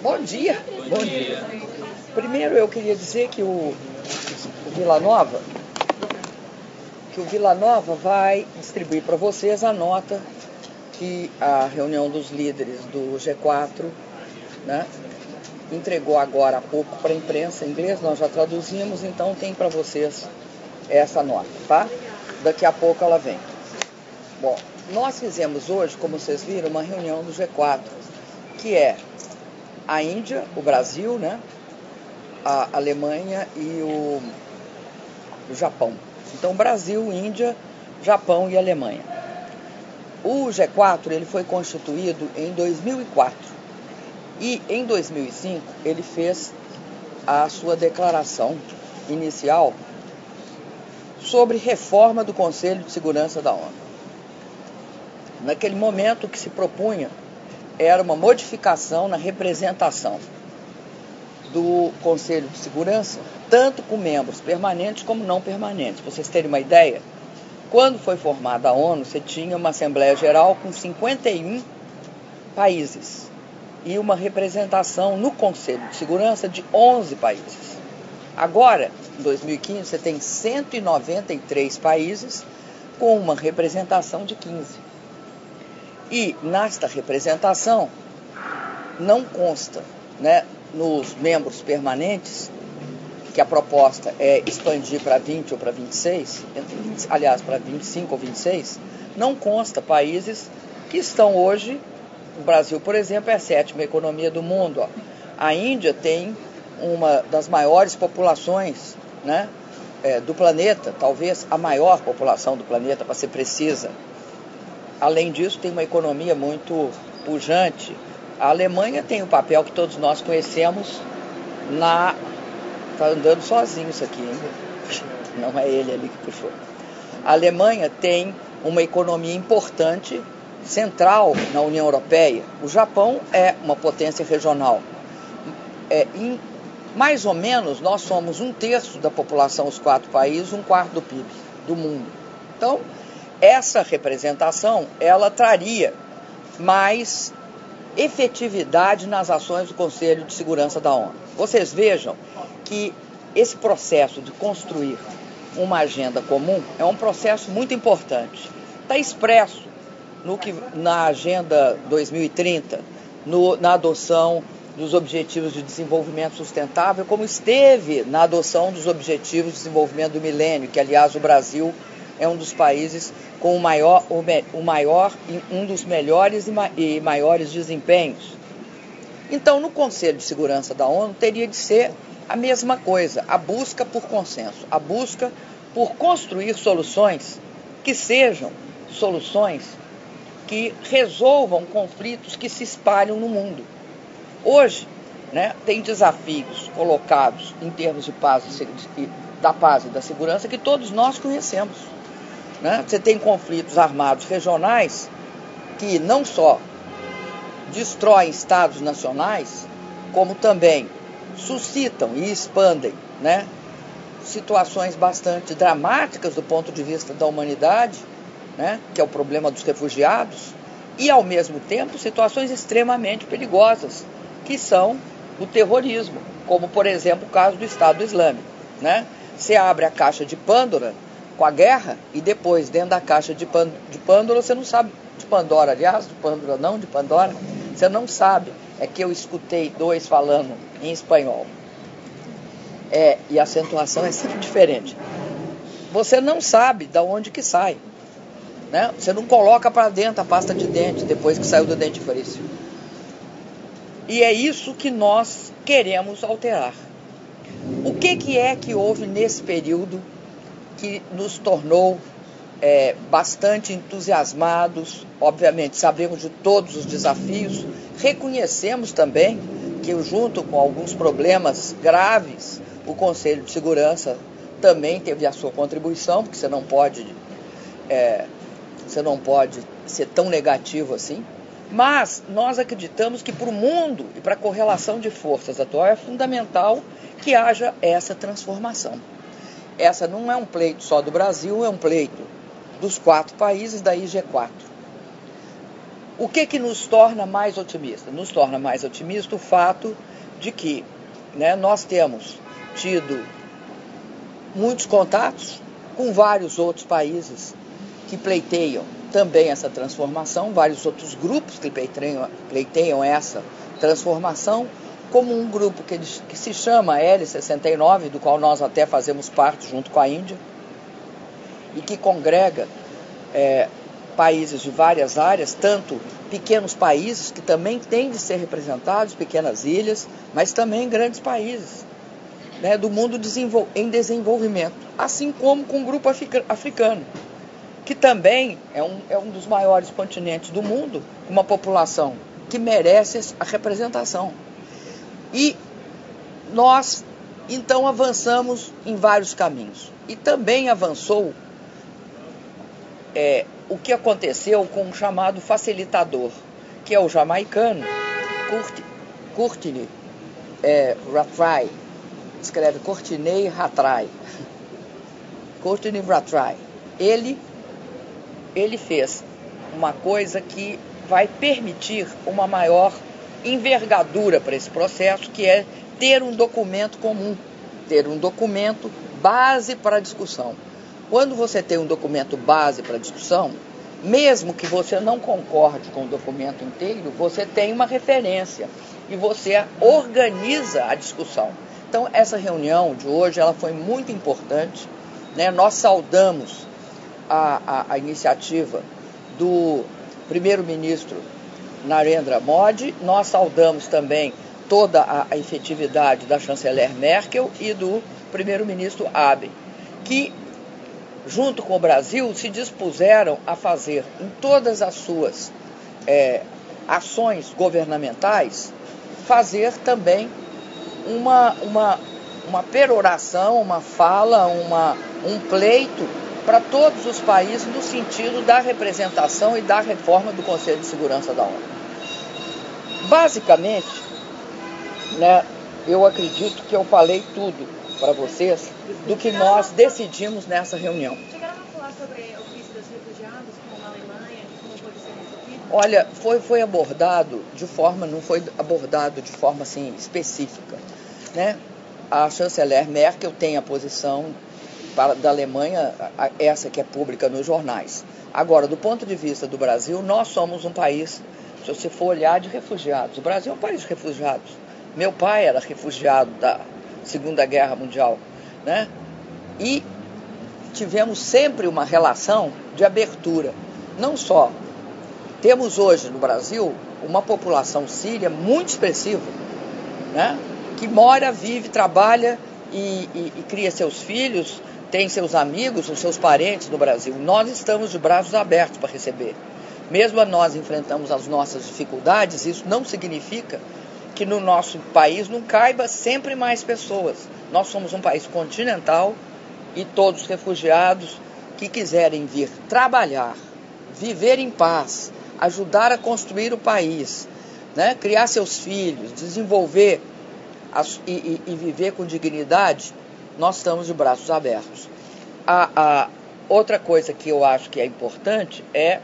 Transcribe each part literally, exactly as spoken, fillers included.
Bom dia. Bom dia. Primeiro eu queria dizer que o, o Vila Nova, que o Vila Nova vai distribuir para vocês a nota que a reunião dos líderes do G quatro, né, entregou agora há pouco para a imprensa em inglês. Nós já traduzimos, então tem para vocês essa nota, tá? Daqui a pouco ela vem. Bom, nós fizemos hoje, como vocês viram, uma reunião do G quatro, que é a Índia, o Brasil, né, a Alemanha e o, o Japão. Então, Brasil, Índia, Japão e Alemanha. O G quatro ele foi constituído em dois mil e quatro e em dois mil e cinco ele fez a sua declaração inicial sobre reforma do Conselho de Segurança da ONU. Naquele momento, o que se propunha era uma modificação na representação do Conselho de Segurança, tanto com membros permanentes como não permanentes. Para vocês terem uma ideia, quando foi formada a ONU, você tinha uma Assembleia Geral com cinquenta e um países e uma representação no Conselho de Segurança de onze países. Agora, em dois mil e quinze, você tem cento e noventa e três países com uma representação de quinze. E nesta representação não consta, né, nos membros permanentes, que a proposta é expandir para vinte ou para vinte e seis, aliás, para vinte e cinco ou vinte e seis, não consta países que estão hoje. O Brasil, por exemplo, é a sétima economia do mundo. Ó. A Índia tem uma das maiores populações, né, é, do planeta, talvez a maior população do planeta, para ser precisa. Além disso, tem uma economia muito pujante. A Alemanha tem o papel que todos nós conhecemos na... Está andando sozinho isso aqui, hein? Não é ele ali que puxou. A Alemanha tem uma economia importante, central na União Europeia. O Japão é uma potência regional. É, em, mais ou menos, nós somos um terço da população dos quatro países, um quarto do P I B do mundo. Então, essa representação, ela traria mais efetividade nas ações do Conselho de Segurança da ONU. Vocês vejam que esse processo de construir uma agenda comum é um processo muito importante. Está expresso no que, na Agenda dois mil e trinta, no, na adoção dos Objetivos de Desenvolvimento Sustentável, como esteve na adoção dos Objetivos de Desenvolvimento do Milênio, que, aliás, o Brasil é um dos países com o maior, o, me, o maior um dos melhores e, ma, e maiores desempenhos. Então, no Conselho de Segurança da ONU, teria de ser a mesma coisa, a busca por consenso, a busca por construir soluções que sejam soluções que resolvam conflitos que se espalham no mundo. Hoje, né, tem desafios colocados em termos de paz e, da paz e da segurança que todos nós conhecemos. Né? Você tem conflitos armados regionais que não só destroem estados nacionais, como também suscitam e expandem, né, situações bastante dramáticas do ponto de vista da humanidade, né, que é o problema dos refugiados, e ao mesmo tempo situações extremamente perigosas, que são o terrorismo, como por exemplo o caso do Estado Islâmico. Né? Você abre a caixa de Pandora com a guerra e depois dentro da caixa de, Pan, de Pandora você não sabe, de Pandora aliás, de Pandora não, de Pandora, você não sabe. É que eu escutei dois falando em espanhol. É, e a acentuação é sempre diferente. Você não sabe de onde que sai. Né? Você não coloca para dentro a pasta de dente depois que saiu do dentifrício. E é isso que nós queremos alterar. O que, que é que houve nesse período que nos tornou é, bastante entusiasmados? Obviamente, sabemos de todos os desafios, reconhecemos também que, junto com alguns problemas graves, o Conselho de Segurança também teve a sua contribuição, porque você não pode, é, você não pode ser tão negativo assim. Mas nós acreditamos que para o mundo e para a correlação de forças atual é fundamental que haja essa transformação. Essa não é um pleito só do Brasil, é um pleito dos quatro países da I G quatro. O que que nos torna mais otimistas? Nos torna mais otimista o fato de que, né, nós temos tido muitos contatos com vários outros países que pleiteiam também essa transformação, vários outros grupos que pleiteiam, pleiteiam essa transformação, como um grupo que, que se chama L sessenta e nove, do qual nós até fazemos parte junto com a Índia, e que congrega é, países de várias áreas, tanto pequenos países que também têm de ser representados, pequenas ilhas, mas também grandes países, né, do mundo desenvol- em desenvolvimento, assim como com o grupo africa- africano, que também é um, é um dos maiores continentes do mundo, com uma população que merece a representação. E nós, então, avançamos em vários caminhos. E também avançou é, o que aconteceu com o chamado facilitador, que é o jamaicano Kurt, Courtney é, Rattray, escreve Courtney Rattray, Courtney Rattray. Ele, ele fez uma coisa que vai permitir uma maior envergadura para esse processo, que é ter um documento comum, ter um documento base para a discussão. Quando você tem um documento base para a discussão, mesmo que você não concorde com o documento inteiro, você tem uma referência e você organiza a discussão. Então, essa reunião de hoje ela foi muito importante, né? Nós saudamos a, a, a iniciativa do primeiro-ministro Narendra Modi, nós saudamos também toda a, a efetividade da chanceler Merkel e do primeiro-ministro Abe, que, junto com o Brasil, se dispuseram a fazer em todas as suas é, ações governamentais, fazer também uma, uma, uma peroração, uma fala, uma, um pleito para todos os países no sentido da representação e da reforma do Conselho de Segurança da ONU. Basicamente, né, eu acredito que eu falei tudo para vocês do que nós decidimos nessa reunião. Chegaram a falar sobre o ofício dos refugiados, como na Alemanha, como pode ser resolvido? Olha, foi, foi abordado de forma, não foi abordado de forma assim específica, né? A chanceler Merkel tem a posição para, da Alemanha, essa que é pública nos jornais. Agora, do ponto de vista do Brasil, nós somos um país, se você for olhar, de refugiados. O Brasil é um país de refugiados. Meu pai era refugiado da Segunda Guerra Mundial, né? E tivemos sempre uma relação de abertura. Não só temos hoje no Brasil uma população síria muito expressiva, né? Que mora, vive, trabalha e, e, e cria seus filhos, tem seus amigos, os seus parentes no Brasil. Nós estamos de braços abertos para receber. Mesmo nós enfrentamos as nossas dificuldades, isso não significa que no nosso país não caiba sempre mais pessoas. Nós somos um país continental e todos os refugiados que quiserem vir trabalhar, viver em paz, ajudar a construir o país, né, criar seus filhos, desenvolver as, e, e, e viver com dignidade, nós estamos de braços abertos. A, a outra coisa que eu acho que é importante é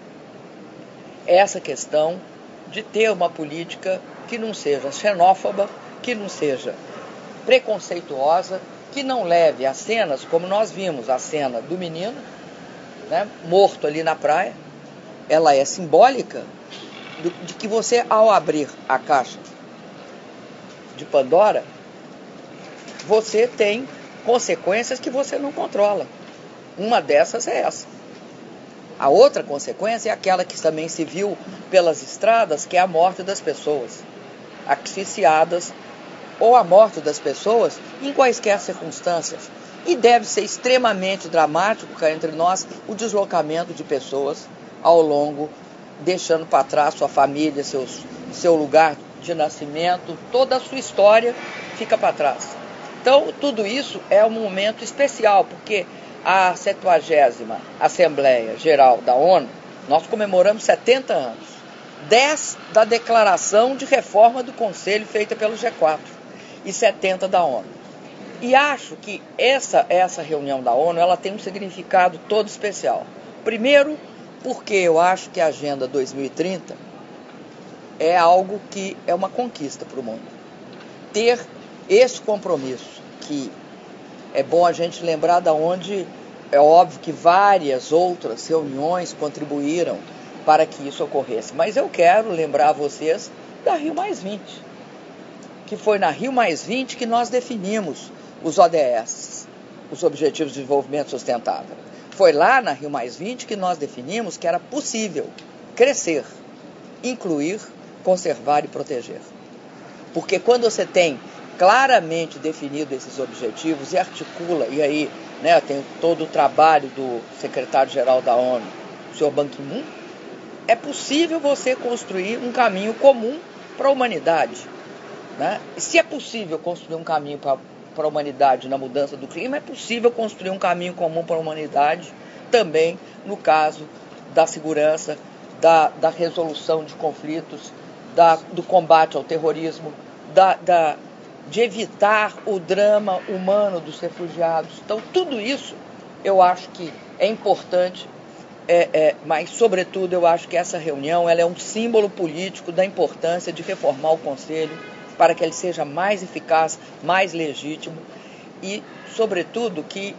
essa questão de ter uma política que não seja xenófoba, que não seja preconceituosa, que não leve a cenas como nós vimos, a cena do menino, né, morto ali na praia. Ela é simbólica do, de que você, ao abrir a caixa de Pandora, você tem consequências que você não controla. Uma dessas é essa. A outra consequência é aquela que também se viu pelas estradas, que é a morte das pessoas asfixiadas, ou a morte das pessoas em quaisquer circunstâncias. E deve ser extremamente dramático cá entre nós o deslocamento de pessoas ao longo, deixando para trás sua família, seus, seu lugar de nascimento, toda a sua história fica para trás. Então, tudo isso é um momento especial, porque a setagésima Assembleia Geral da ONU, nós comemoramos setenta anos, dez da declaração de reforma do Conselho feita pelo G quatro e setenta da ONU. E acho que essa, essa reunião da ONU ela tem um significado todo especial. Primeiro, porque eu acho que a Agenda dois mil e trinta é algo que é uma conquista para o mundo. Ter esse compromisso, que é bom a gente lembrar de onde é óbvio que várias outras reuniões contribuíram para que isso ocorresse. Mas eu quero lembrar a vocês da Rio mais vinte, que foi na Rio mais vinte que nós definimos os O D S, os Objetivos de Desenvolvimento Sustentável. Foi lá na Rio mais vinte que nós definimos que era possível crescer, incluir, conservar e proteger. Porque quando você tem claramente definido esses objetivos e articula, e aí né, tem todo o trabalho do secretário-geral da ONU, o senhor Ban Ki-moon, é possível você construir um caminho comum para a humanidade. Né? E se é possível construir um caminho para para a humanidade na mudança do clima, é possível construir um caminho comum para a humanidade também no caso da segurança, da, da resolução de conflitos, da, do combate ao terrorismo, da, da, de evitar o drama humano dos refugiados. Então, tudo isso eu acho que é importante, é, é, mas, sobretudo, eu acho que essa reunião ela é um símbolo político da importância de reformar o Conselho para que ele seja mais eficaz, mais legítimo e, sobretudo, que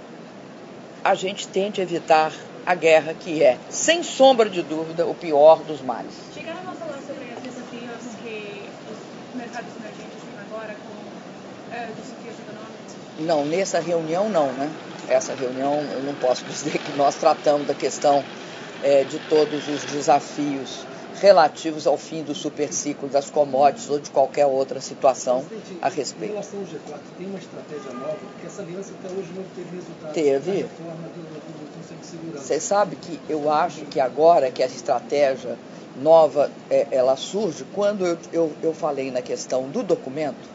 a gente tente evitar a guerra, que é, sem sombra de dúvida, o pior dos males. Chegaram a falar sobre os desafios que os mercados emergentes têm agora com é, desafios econômicos? Não, nessa reunião não, né? Essa reunião eu não posso dizer que nós tratamos da questão é, de todos os desafios relativos ao fim do superciclo das commodities ou de qualquer outra situação a respeito. Em relação ao G quatro, tem uma estratégia nova, porque essa aliança até hoje não teve resultado. Teve. Na reforma do, do Conselho de Segurança. Você sabe que eu acho que agora que essa estratégia nova, é, ela surge, quando eu, eu, eu falei na questão do documento,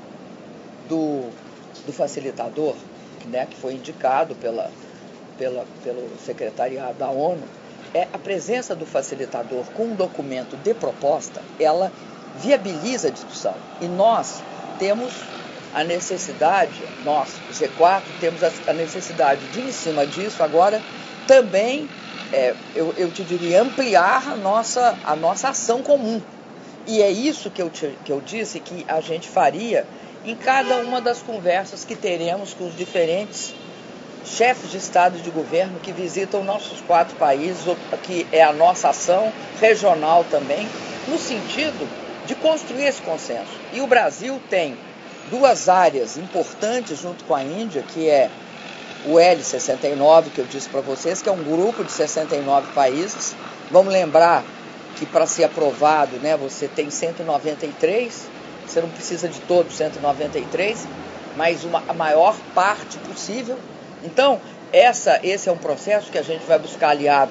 do, do facilitador, né, que foi indicado pela, pela, pelo secretariado da ONU, é a presença do facilitador com um documento de proposta, ela viabiliza a discussão. E nós temos a necessidade, nós, G quatro, temos a necessidade de, em cima disso, agora também, é, eu, eu te diria, ampliar a nossa, a nossa ação comum. E é isso que eu, te, que eu disse que a gente faria em cada uma das conversas que teremos com os diferentes chefes de Estado e de governo que visitam nossos quatro países, que é a nossa ação regional também, no sentido de construir esse consenso. E o Brasil tem duas áreas importantes junto com a Índia, que é o L sessenta e nove, que eu disse para vocês, que é um grupo de sessenta e nove países. Vamos lembrar que para ser aprovado, né, você tem cento e noventa e três, você não precisa de todos cento e noventa e três, mas uma, a maior parte possível. Então, essa, esse é um processo que a gente vai buscar aliados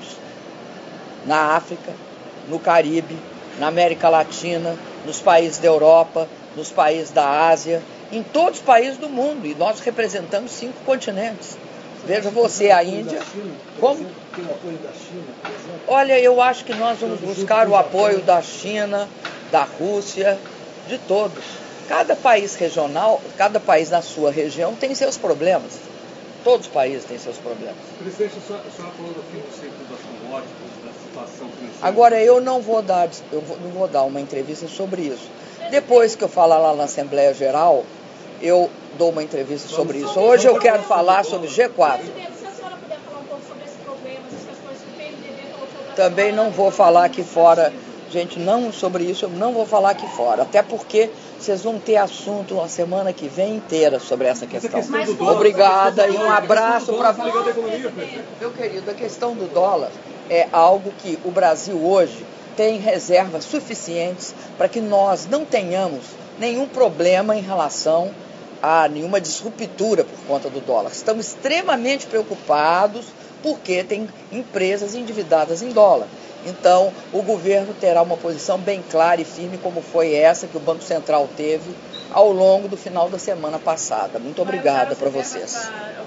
na África, no Caribe, na América Latina, nos países da Europa, nos países da Ásia, em todos os países do mundo. E nós representamos cinco continentes. Veja você, a Índia. Como? Olha, eu acho que nós vamos buscar o apoio da China, da Rússia, de todos. Cada país regional, cada país na sua região tem seus problemas. Todos os países têm seus problemas. Presidente, a senhora falou do fim do ciclo das commodities, da situação financeira. Agora, eu não vou dar, eu não vou dar uma entrevista sobre isso. Depois que eu falar lá na Assembleia Geral, eu dou uma entrevista sobre isso. Hoje eu quero falar sobre G quatro. Presidente, se a senhora puder falar um pouco sobre esses problemas, as questões que o P M D B colocou... Também não vou falar aqui fora, gente, não sobre isso, eu não vou falar aqui fora. Até porque vocês vão ter assunto uma semana que vem inteira sobre essa questão. Obrigada e um abraço para meu querido. A questão do dólar é algo que o Brasil hoje tem reservas suficientes para que nós não tenhamos nenhum problema em relação a nenhuma disruptura por conta do dólar. Estamos extremamente preocupados porque tem empresas endividadas em dólar. Então, o governo terá uma posição bem clara e firme, como foi essa que o Banco Central teve ao longo do final da semana passada. Muito obrigada para vocês.